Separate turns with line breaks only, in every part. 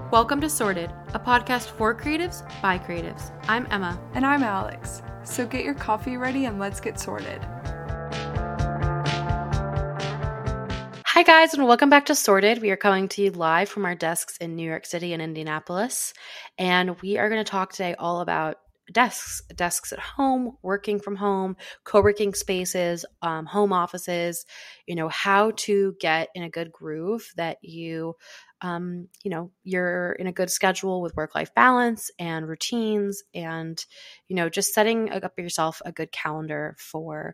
Welcome to Sorted, a podcast for creatives by creatives. I'm Emma.
And I'm Alex. So get your coffee ready and let's get sorted.
Hi guys, and welcome back to Sorted. We are coming to you live from our desks in New York City and Indianapolis. And we are going to talk today all about desks at home, working from home, co-working spaces, home offices, how to get in a good groove that you're in a good schedule with work-life balance and routines and, just setting up yourself a good calendar for,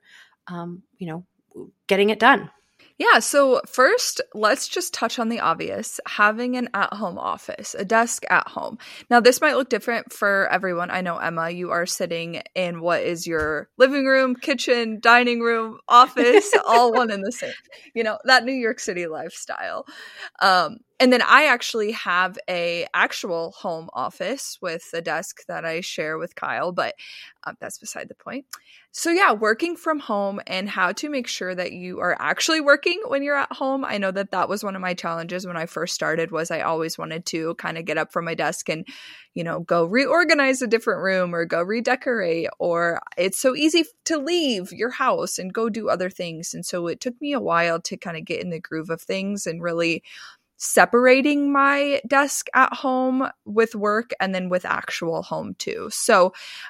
getting it done.
Yeah, so first, let's just touch on the obvious, having an at-home office, a desk at home. Now, this might look different for everyone. I know, Emma, you are sitting in what is your living room, kitchen, dining room, office, all one in the same, that New York City lifestyle. And then I actually have a actual home office with a desk that I share with Kyle, but that's beside the point. So yeah, working from home and how to make sure that you are actually working when you're at home. I know that was one of my challenges when I first started was I always wanted to kind of get up from my desk and, go reorganize a different room or go redecorate, or it's so easy to leave your house and go do other things. And so it took me a while to kind of get in the groove of things and really separating my desk at home with work and then with actual home too. So,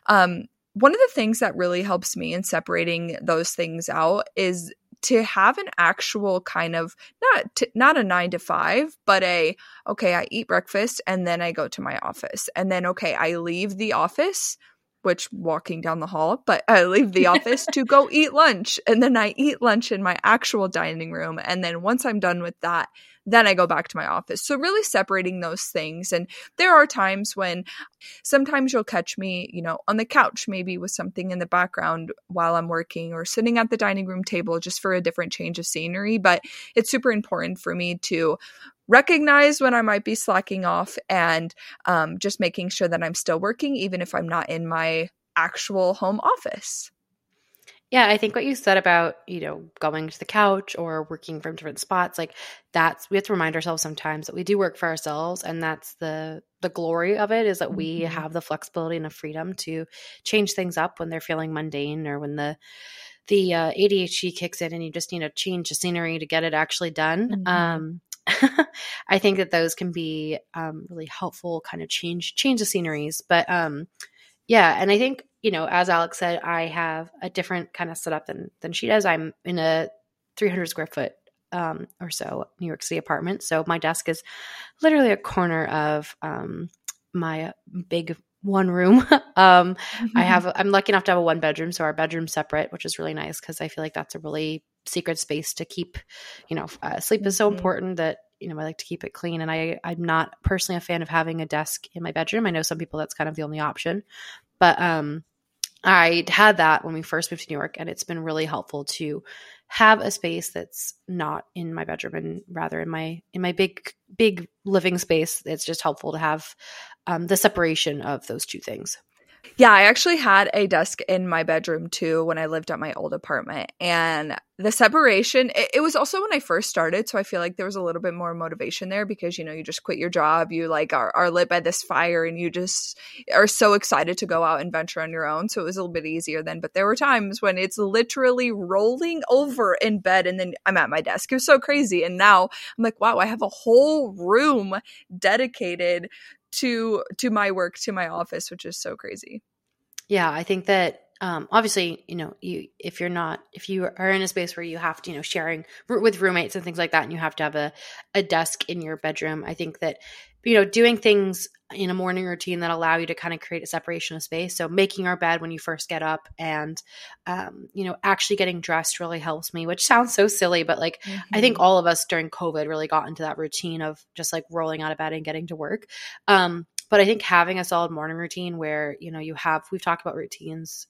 one of the things that really helps me in separating those things out is to have an actual kind of not a 9 to 5, but I eat breakfast and then I go to my office, and then I leave the office, which walking down the hall, but I leave the office to go eat lunch, and then I eat lunch in my actual dining room, and then once I'm done with that, then I go back to my office. So really separating those things. And there are times when sometimes you'll catch me, on the couch, maybe with something in the background while I'm working, or sitting at the dining room table just for a different change of scenery. But it's super important for me to recognize when I might be slacking off and just making sure that I'm still working, even if I'm not in my actual home office.
Yeah, I think what you said about, going to the couch or working from different spots, we have to remind ourselves sometimes that we do work for ourselves, and that's the glory of it, is that we have the flexibility and the freedom to change things up when they're feeling mundane, or when the ADHD kicks in and you just need to change the scenery to get it actually done. I think that those can be really helpful, kind of change the sceneries. But yeah, and I think, as Alex said, I have a different kind of setup than she does. I'm in a 300 square foot or so New York City apartment. So my desk is literally a corner of my big one room. I'm lucky enough to have a 1 bedroom, so our bedroom's separate, which is really nice because I feel like that's a really secret space to keep. Sleep is so important that I like to keep it clean, and I'm not personally a fan of having a desk in my bedroom. I know some people that's kind of the only option, but I had that when we first moved to New York, and it's been really helpful to have a space that's not in my bedroom and rather in my big living space. It's just helpful to have the separation of those two things.
Yeah, I actually had a desk in my bedroom too when I lived at my old apartment, and the separation, it was also when I first started, so I feel like there was a little bit more motivation there because, you just quit your job, you are lit by this fire, and you just are so excited to go out and venture on your own, so it was a little bit easier then. But there were times when it's literally rolling over in bed and then I'm at my desk. It was so crazy, and now I'm like, wow, I have a whole room dedicated to my work, to my office, which is so crazy.
Yeah, I think that obviously, if you are in a space where you have to, sharing with roommates and things like that, and you have to have a desk in your bedroom, I think that, doing things in a morning routine that allow you to kind of create a separation of space. So making our bed when you first get up and, actually getting dressed really helps me, which sounds so silly, but I think all of us during COVID really got into that routine of just rolling out of bed and getting to work. But I think having a solid morning routine where, we've talked about routines,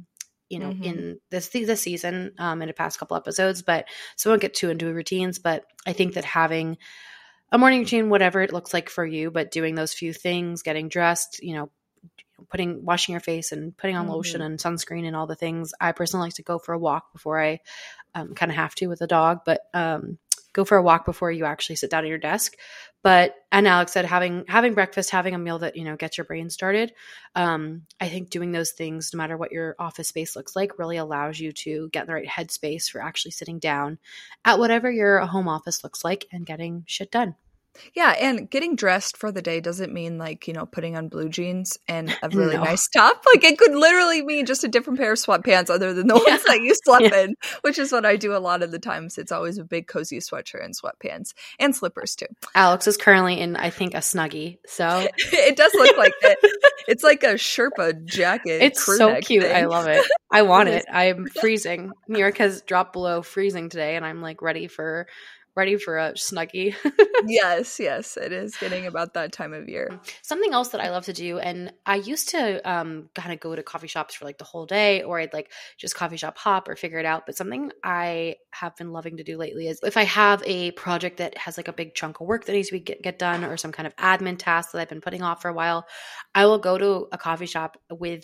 in this season, in the past couple episodes, but so I won't get too into routines, but I think that having a morning routine, whatever it looks like for you, but doing those few things, getting dressed, washing your face and putting on lotion and sunscreen and all the things. I personally like to go for a walk before I kind of have to with a dog, but go for a walk before you actually sit down at your desk. But and Alex said, having breakfast, having a meal that, gets your brain started. I think doing those things, no matter what your office space looks like, really allows you to get in the right headspace for actually sitting down at whatever your home office looks like and getting shit done.
Yeah, and getting dressed for the day doesn't mean like, putting on blue jeans and a really
No.
nice top. Like it could literally mean just a different pair of sweatpants other than the ones that you slept in, which is what I do a lot of the times. It's always a big cozy sweatshirt and sweatpants and slippers too.
Alex is currently in, I think, a Snuggie. So
it does look like it. It's like a Sherpa jacket.
It's so cute.
Thing.
I love it. I want it. I'm freezing. New York has dropped below freezing today, and I'm like ready for a Snuggie.
Yes, it is getting about that time of year.
Something else that I love to do, and I used to kind of go to coffee shops for like the whole day, or I'd like just coffee shop hop or figure it out. But something I have been loving to do lately is if I have a project that has like a big chunk of work that needs to be get done, or some kind of admin task that I've been putting off for a while, I will go to a coffee shop with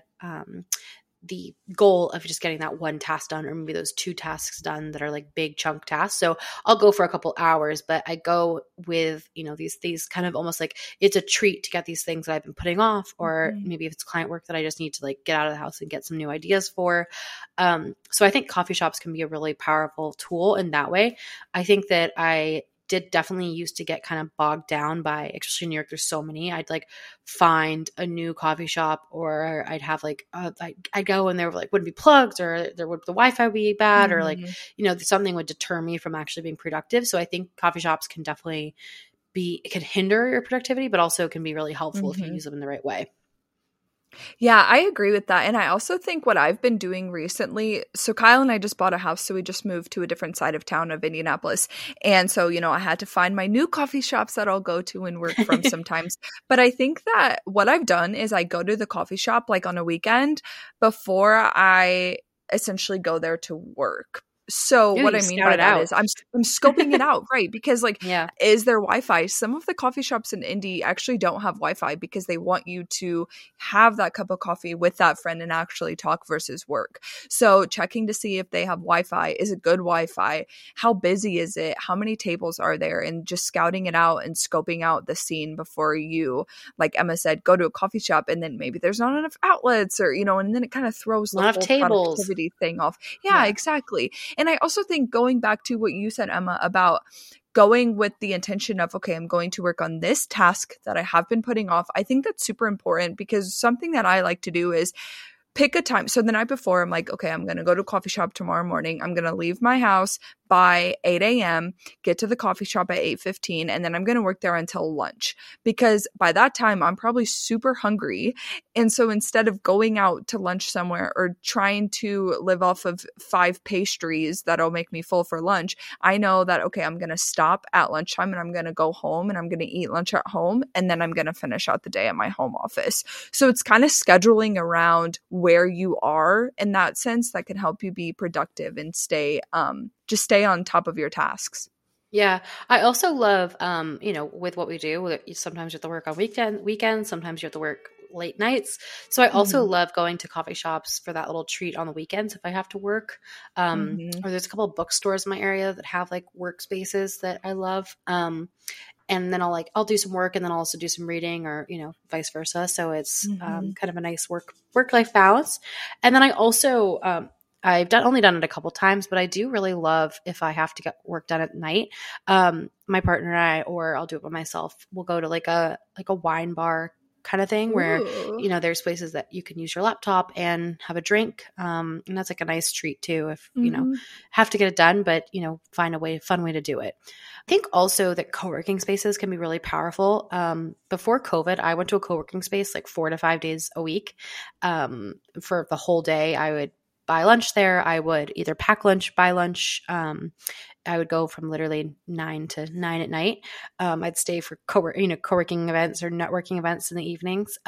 the goal of just getting that one task done, or maybe those two tasks done that are like big chunk tasks. So I'll go for a couple hours, but I go with, these kind of almost like it's a treat to get these things that I've been putting off, or maybe if it's client work that I just need to like get out of the house and get some new ideas for. So I think coffee shops can be a really powerful tool in that way. I think that I did definitely used to get kind of bogged down by, especially in New York, there's so many. I'd like find a new coffee shop, or I'd have like, I'd go and there like wouldn't be plugs, or the Wi-Fi would be bad, or like, something would deter me from actually being productive. So I think coffee shops can definitely it can hinder your productivity, but also can be really helpful if you use them in the right way.
Yeah, I agree with that. And I also think what I've been doing recently, so Kyle and I just bought a house, so we just moved to a different side of town of Indianapolis. And so, I had to find my new coffee shops that I'll go to and work from sometimes. But I think that what I've done is I go to the coffee shop like on a weekend before I essentially go there to work. So what I mean by that is I'm scoping it out, right? Because like, is there Wi-Fi? Some of the coffee shops in Indy actually don't have Wi-Fi because they want you to have that cup of coffee with that friend and actually talk versus work. So checking to see if they have Wi-Fi, is it good Wi-Fi? How busy is it? How many tables are there? And just scouting it out and scoping out the scene before you, like Emma said, go to a coffee shop and then maybe there's not enough outlets, or, and then it kind of throws the whole productivity thing off. Yeah, exactly. And I also think, going back to what you said, Emma, about going with the intention of, okay, I'm going to work on this task that I have been putting off. I think that's super important, because something that I like to do is pick a time. So the night before, I'm like, okay, I'm going to go to a coffee shop tomorrow morning. I'm going to leave my house by 8 a.m., get to the coffee shop at 8:15, and then I'm going to work there until lunch, because by that time I'm probably super hungry. And so instead of going out to lunch somewhere or trying to live off of 5 pastries that'll make me full for lunch, I know that, okay, I'm going to stop at lunchtime and I'm going to go home and I'm going to eat lunch at home, and then I'm going to finish out the day at my home office. So it's kind of scheduling around where you are in that sense that can help you be productive and stay on top of your tasks.
Yeah. I also love, with what we do, sometimes you have to work on weekends, sometimes you have to work late nights. So I also love going to coffee shops for that little treat on the weekends if I have to work. Or there's a couple of bookstores in my area that have like workspaces that I love. And then I'll do some work, and then I'll also do some reading, or, vice versa. So it's kind of a nice work-life balance. And then I also, I've only done it a couple times, but I do really love if I have to get work done at night. My partner and I, or I'll do it by myself, we'll go to like a wine bar kind of thing where, there's places that you can use your laptop and have a drink. And that's like a nice treat too, if, have to get it done, but, find a fun way to do it. I think also that co-working spaces can be really powerful. Before COVID, I went to a co-working space like 4 to 5 days a week. For the whole day, I would buy lunch there. I would either pack lunch, buy lunch. I would go from literally 9 to 9 at night. I'd stay for co-working events or networking events in the evenings.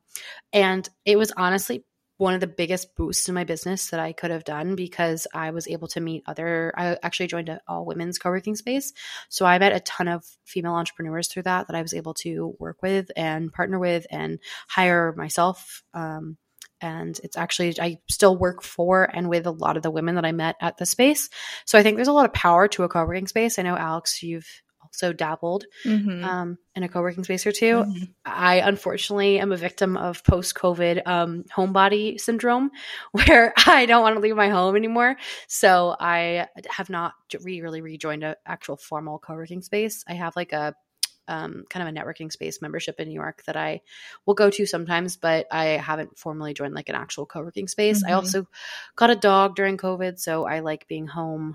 And it was honestly one of the biggest boosts in my business that I could have done, because I was able to meet I actually joined an all women's co-working space. So I met a ton of female entrepreneurs through that I was able to work with and partner with and hire myself. And it's actually, I still work for and with a lot of the women that I met at the space. So I think there's a lot of power to a co-working space. I know, Alex, you've also dabbled in a co-working space or two. I unfortunately am a victim of post-COVID homebody syndrome, where I don't want to leave my home anymore. So I have not really rejoined an actual formal co-working space. I have like a kind of a networking space membership in New York that I will go to sometimes, but I haven't formally joined like an actual co-working space. I also got a dog during COVID, so I like being home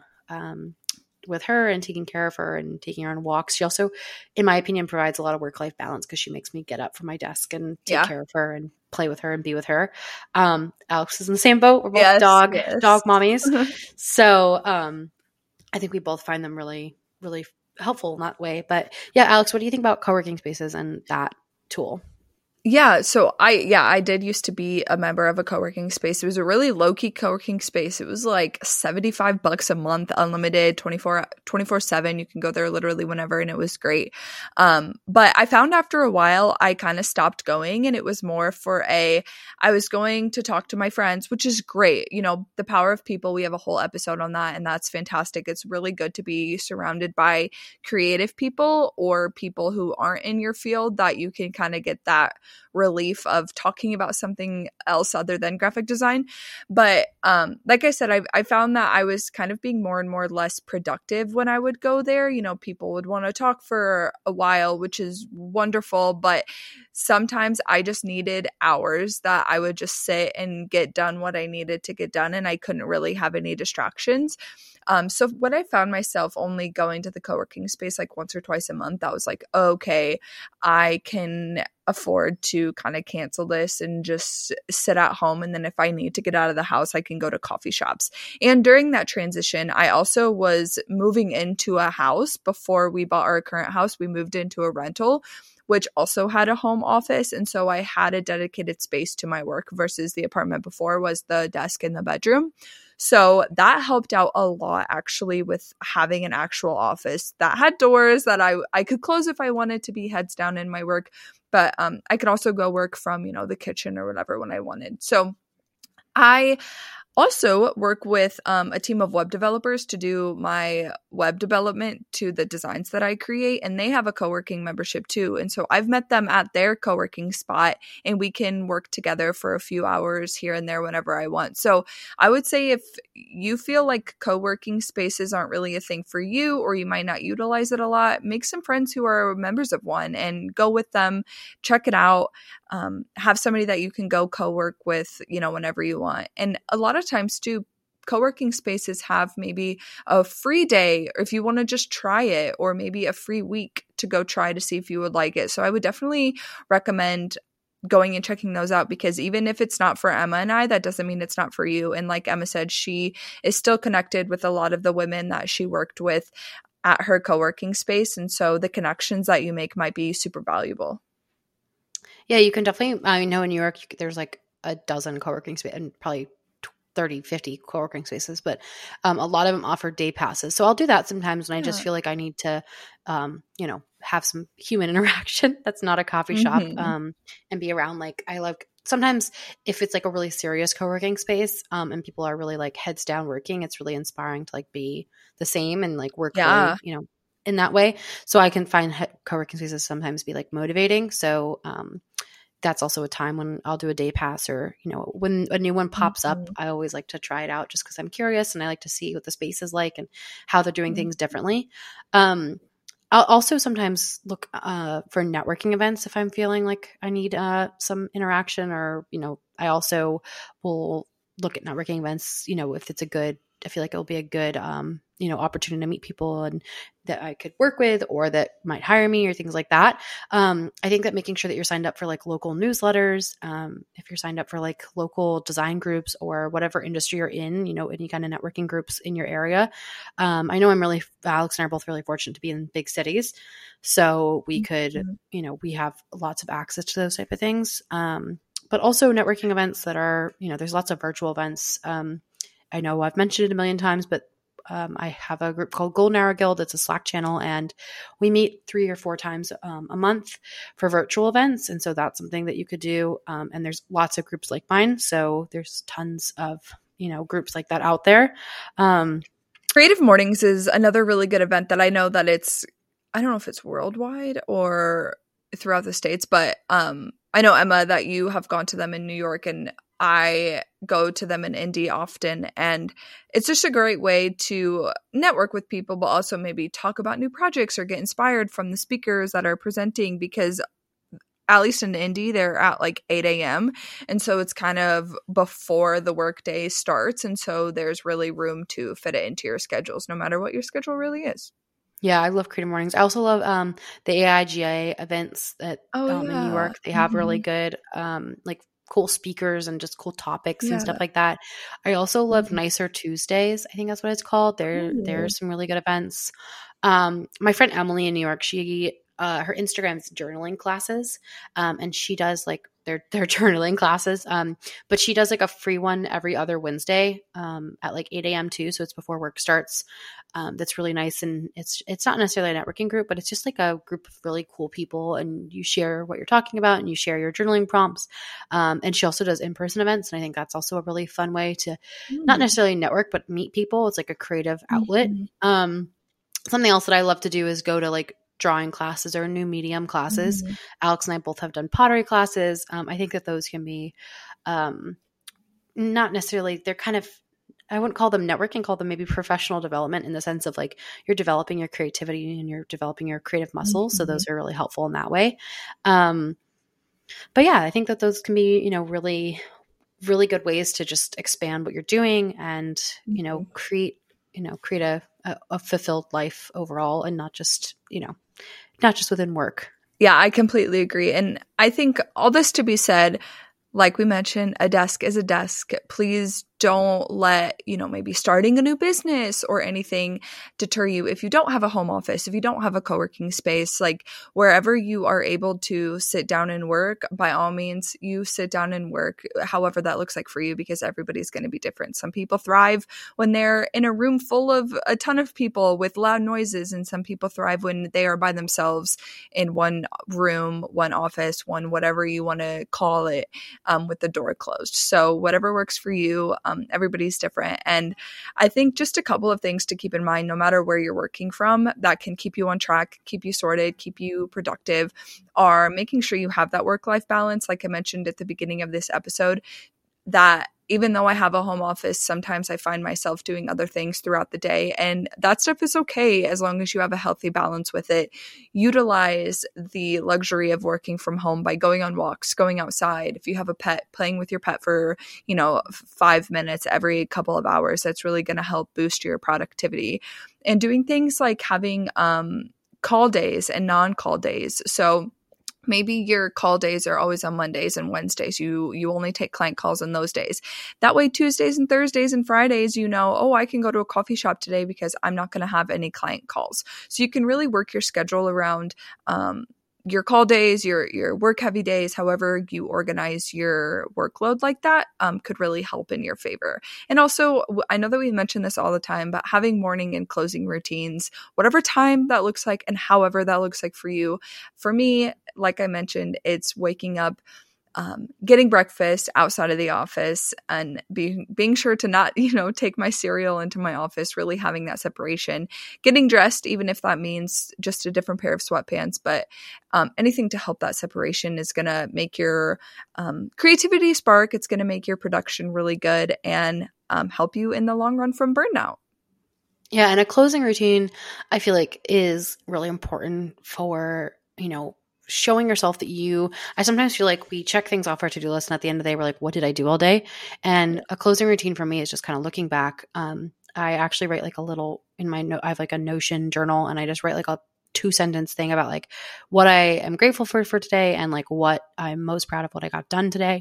with her and taking care of her and taking her on walks. She also, in my opinion, provides a lot of work-life balance because she makes me get up from my desk and take care of her and play with her and be with her. Alex is in the same boat. We're both dog mommies. So I think we both find them really, really helpful in that way. But yeah, Alex, what do you think about co-working spaces and that tool?
Yeah, so I did used to be a member of a co-working space. It was a really low-key co-working space. It was like $75 a month, unlimited, 24/7. You can go there literally whenever, and it was great. But I found after a while, I kind of stopped going, and it was more for I was going to talk to my friends, which is great. You know, the power of people, we have a whole episode on that, and that's fantastic. It's really good to be surrounded by creative people or people who aren't in your field that you can kind of get that relief of talking about something else other than graphic design. But like I said, I found that I was kind of being more and more less productive when I would go there. You know, people would want to talk for a while, which is wonderful, but sometimes I just needed hours that I would just sit and get done what I needed to get done, and I couldn't really have any distractions. So when I found myself only going to the co-working space like once or twice a month, I was like, okay, I can afford to kind of cancel this and just sit at home. And then if I need to get out of the house, I can go to coffee shops. And during that transition, I also was moving into a house. Before we bought our current house, we moved into a rental, which also had a home office. And so I had a dedicated space to my work versus the apartment before was the desk in the bedroom. So that helped out a lot actually with having an actual office that had doors that I could close if I wanted to be heads down in my work. But I could also go work from, you know, the kitchen or whatever when I wanted. So I also work with a team of web developers to do my web development to the designs that I create, and they have a co-working membership too. And so I've met them at their co-working spot, and we can work together for a few hours here and there whenever I want. So I would say if you feel like co-working spaces aren't really a thing for you, or you might not utilize it a lot, make some friends who are members of one and go with them, check it out. Have somebody that you can go co-work with, you know, whenever you want. And a lot of times too, co-working spaces have maybe a free day, or if you want to just try it, or maybe a free week to go try to see if you would like it. So I would definitely recommend going and checking those out, because even if it's not for Emma and I, that doesn't mean it's not for you. And like Emma said, she is still connected with a lot of the women that she worked with at her co-working space. And so the connections that you make might be super valuable.
Yeah, you can definitely, I know in New York, there's like a dozen co-working spaces and probably 30, 50 co-working spaces, but a lot of them offer day passes. So I'll do that sometimes when I just feel like I need to, you know, have some human interaction that's not a coffee shop, and be around. Like I love sometimes if it's like a really serious co-working space and people are really like heads down working, it's really inspiring to like be the same and like work really, you know, in that way. So I can find co-working spaces sometimes be like motivating. So that's also a time when I'll do a day pass, or, you know, when a new one pops up, I always like to try it out just because I'm curious and I like to see what the space is like and how they're doing things differently. I'll also sometimes look for networking events if I'm feeling like I need some interaction, or, you know, I also will look at networking events, you know, if it's a good, I feel like it'll be a good, you know, opportunity to meet people and that I could work with or that might hire me or things like that. I think that making sure that you're signed up for like local newsletters, if you're signed up for like local design groups or whatever industry you're in, you know, any kind of networking groups in your area. I know Alex and I are both really fortunate to be in big cities. So we could, you know, we have lots of access to those type of things. But also networking events that are, you know, there's lots of virtual events. I know I've mentioned it a million times, but I have a group called Golden Hour Guild. It's a Slack channel, and we meet 3 or 4 times a month for virtual events. And so that's something that you could do. And there's lots of groups like mine. So there's tons of, groups like that out there.
Creative Mornings is another really good event that I know that I don't know if it's worldwide or throughout the States, but I know, Emma, that you have gone to them in New York, and I go to them in Indy often. And it's just a great way to network with people, but also maybe talk about new projects or get inspired from the speakers that are presenting, because at least in Indy, they're at like 8 a.m. And so it's kind of before the workday starts. And so there's really room to fit it into your schedules, no matter what your schedule really is.
Yeah, I love Creative Mornings. I also love the AIGA events that in New York. They have really good like cool speakers and just cool topics and stuff like that. I also love Nicer Tuesdays. I think that's what it's called. There's some really good events. My friend Emily in New York, she her Instagram's journaling classes, and she does like their journaling classes. But she does like a free one every other Wednesday at like 8 a.m. too. So it's before work starts. That's really nice. And it's not necessarily a networking group, but it's just like a group of really cool people, and you share what you're talking about and you share your journaling prompts. And she also does in-person events. And I think that's also a really fun way to not necessarily network, but meet people. It's like a creative outlet. Something else that I love to do is go to like drawing classes or new medium classes. Alex and I both have done pottery classes. I think that those can be not necessarily, they're kind of, I wouldn't call them networking, call them maybe professional development, in the sense of like you're developing your creativity and you're developing your creative muscles. So those are really helpful in that way. But yeah, I think that those can be, really, really good ways to just expand what you're doing and, create a fulfilled life overall, and not just within work.
Yeah, I completely agree. And I think all this to be said, like we mentioned, a desk is a desk. Please don't let, maybe starting a new business or anything deter you. If you don't have a home office, if you don't have a co-working space, like wherever you are able to sit down and work, by all means, you sit down and work, however that looks like for you, because everybody's going to be different. Some people thrive when they're in a room full of a ton of people with loud noises, and some people thrive when they are by themselves in one room, one office, one whatever you want to call it, with the door closed. So whatever works for you. Everybody's different. And I think just a couple of things to keep in mind, no matter where you're working from, that can keep you on track, keep you sorted, keep you productive, are making sure you have that work-life balance. Like I mentioned at the beginning of this episode, that even though I have a home office, sometimes I find myself doing other things throughout the day, and that stuff is okay as long as you have a healthy balance with it. Utilize the luxury of working from home by going on walks, going outside. If you have a pet, playing with your pet for, 5 minutes every couple of hours, that's really going to help boost your productivity. And doing things like having call days and non-call days. So maybe your call days are always on Mondays and Wednesdays. You only take client calls on those days. That way, Tuesdays and Thursdays and Fridays, I can go to a coffee shop today because I'm not going to have any client calls. So you can really work your schedule around your call days, your work heavy days, however you organize your workload like that could really help in your favor. And also, I know that we mention this all the time, but having morning and closing routines, whatever time that looks like and however that looks like for you. For me, like I mentioned, it's waking up, getting breakfast outside of the office, and being sure to not, take my cereal into my office, really having that separation, getting dressed, even if that means just a different pair of sweatpants, but anything to help that separation is going to make your creativity spark. It's going to make your production really good and help you in the long run from burnout.
Yeah. And a closing routine, I feel like, is really important for, showing yourself that I sometimes feel like we check things off our to-do list, and at the end of the day, we're like, what did I do all day? And a closing routine for me is just kind of looking back. I actually write like a little in my note. I have like a Notion journal, and I just write like a 2-sentence thing about like what I am grateful for today, and like what I'm most proud of what I got done today.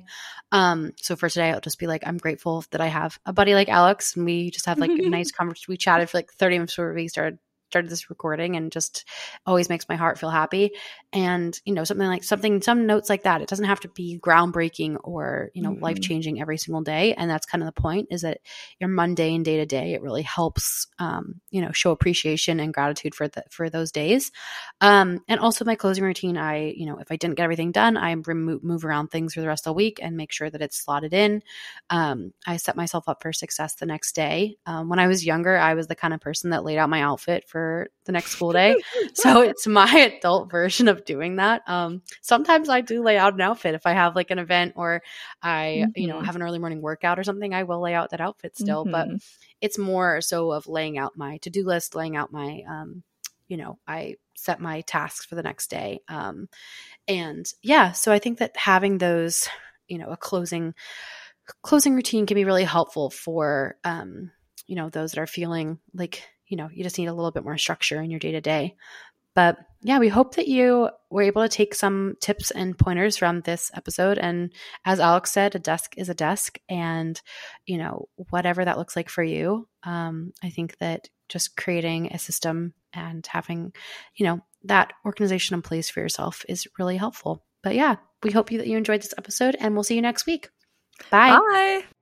So for today, I'll just be like, I'm grateful that I have a buddy like Alex, and we just have like a nice conversation. We chatted for like 30 minutes before we started started this recording and just always makes my heart feel happy. And, some notes like that. It doesn't have to be groundbreaking or, life changing every single day. And that's kind of the point, is that your mundane day to day, it really helps, show appreciation and gratitude for those days. And also my closing routine, if I didn't get everything done, I move around things for the rest of the week and make sure that it's slotted in. I set myself up for success the next day. When I was younger, I was the kind of person that laid out my outfit for the next school day. So it's my adult version of doing that. Sometimes I do lay out an outfit if I have like an event or I, have an early morning workout or something, I will lay out that outfit still, but it's more so of laying out my to-do list, laying out my, I set my tasks for the next day. So I think that having those, a closing routine can be really helpful for, those that are feeling like, you just need a little bit more structure in your day to day. But yeah, we hope that you were able to take some tips and pointers from this episode. And as Alex said, a desk is a desk, and, whatever that looks like for you. I think that just creating a system and having, that organization in place for yourself is really helpful. But yeah, we hope that you enjoyed this episode, and we'll see you next week. Bye.
Bye.